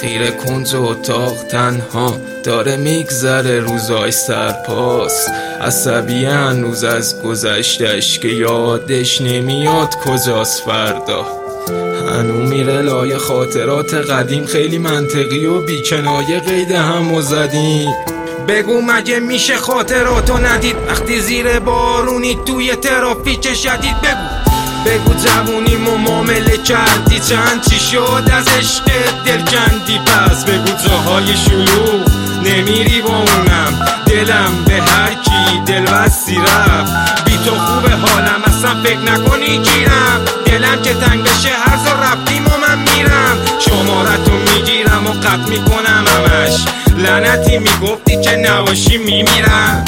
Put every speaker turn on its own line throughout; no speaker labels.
خیره کنج اتاق تنها داره میگذره روزای سرپاس، عصبی هنوز از گذشتش که یادش نمیاد کجاست فردا. هنو میره لای خاطرات قدیم، خیلی منطقی و بیکنایه قید همو زدیم. بگو مگه میشه خاطراتو ندید وقتی زیر بارونی توی ترافیک شدید؟ بگو جوونی و معامله کردی، چند چی شد از عشق دل کندی؟ پس بگو جاهای شلوغ نمیری با اونم، دلم به هر کی دل بستی رفت. بی تو خوبه حالم اصلا فکر نکنی گیرم، دلم که تنگ بشه هر جا رفتیم و من میرم. شمارتو میگیرم و قطع میکنم همش، لعنتی میگفتی که نباشی میمیرم.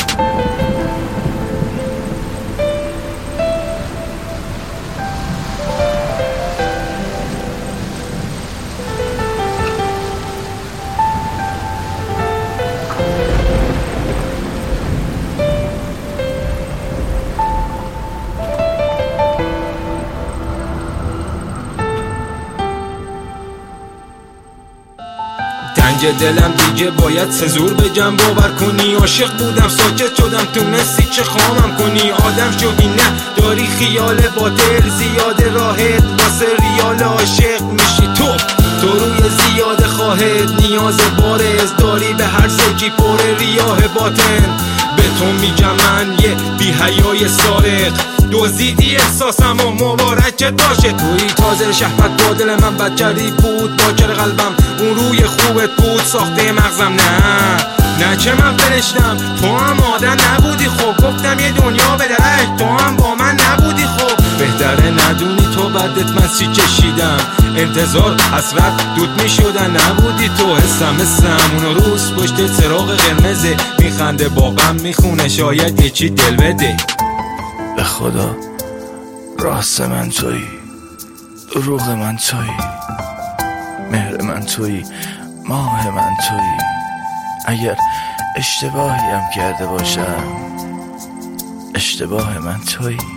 تنگ دلم دیگه باید سزور بگم باور کنی، عاشق بودم ساکت شدم تونستی که خامم کنی. آدم شدی نه داری خیال باطل زیاده، راحت واسه ریال عاشق میشی تو روی زیاد خواهد نیاز بارز داری، به هر زگی پر ریاه باطن. به تو میگم من یه بی حیای سارق، دزدیدی احساسم و مبارکت باشه. توی تازه شهوت با دل من بدجری بود، باکر قلبم اون روی خوبت بود ساخته مغزم. نه که من فرشتم تو هم آدم نبودی، خب گفتم یه دنیا به درک تو هم با من نبودی. خب بهتره ندونی تو بعدت من سی کشیدم، انتظار حسرت دود میشدن نبودی تو. حسم اونو روز پشت چراغ قرمزه، میخنده با غم میخونه شاید یکی دل بده.
به خدا راست من تویی، دروغ من تویی، مهر من تویی، ماه من تویی. اگر اشتباهی هم کرده باشم اشتباه من تویی.